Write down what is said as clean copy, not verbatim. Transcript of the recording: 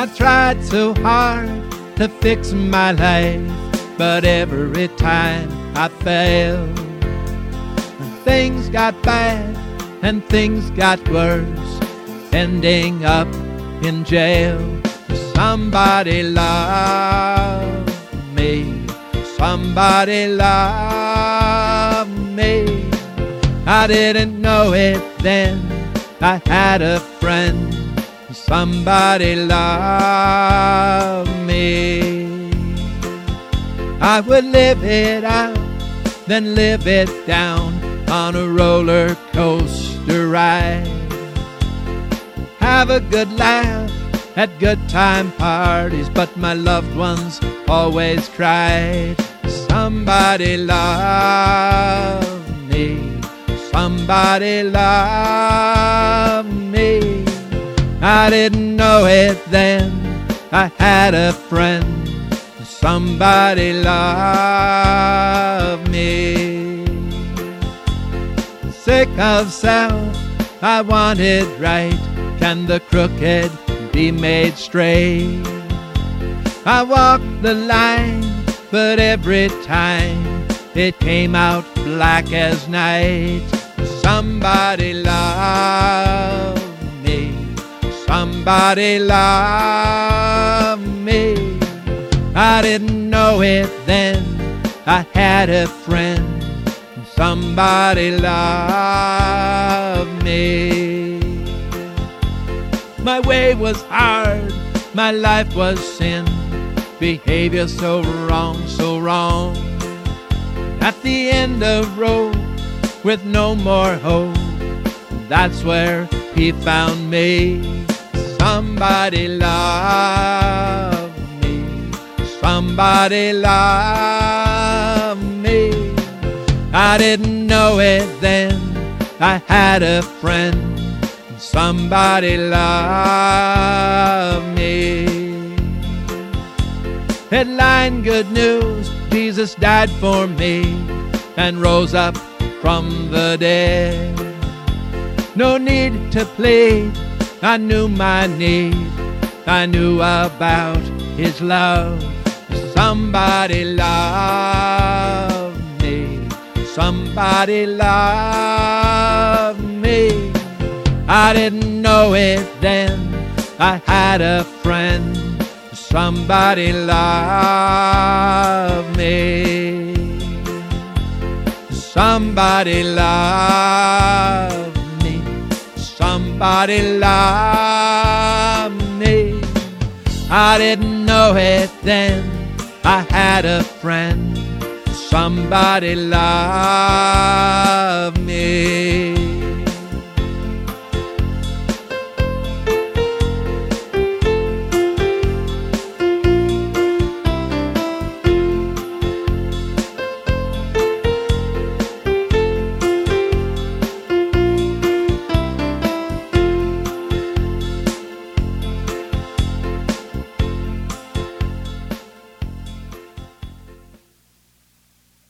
tried so hard to fix my life, but every time I failed. Things got bad and things got worse, ending up in jail. Somebody love me, somebody love me. I didn't know it then, I had a friend. Somebody love me. I would live it out, then live it down on a roller coaster ride. Have a good laugh at good time parties, but my loved ones always cried. Somebody love me, somebody love me. I didn't know it then, I had a friend. Somebody love me. Sick of self, I want it right. Can the crooked be made straight? I walked the line, but every time it came out black as night. Somebody love me, somebody love me. I didn't know it then, I had a friend. Somebody love me. My way was hard, my life was sin, behavior so wrong, so wrong. At the end of road, with no more hope, that's where he found me. Somebody love me, somebody love me. I didn't know it then, I had a friend. Somebody love me. Headline good news, Jesus died for me and rose up from the dead. No need to plead, I knew my need, I knew about his love. Somebody love me, somebody love me. I didn't know it then, I had a friend. Somebody love me, somebody love me, somebody love me. I didn't know it then, I had a friend. Somebody love me.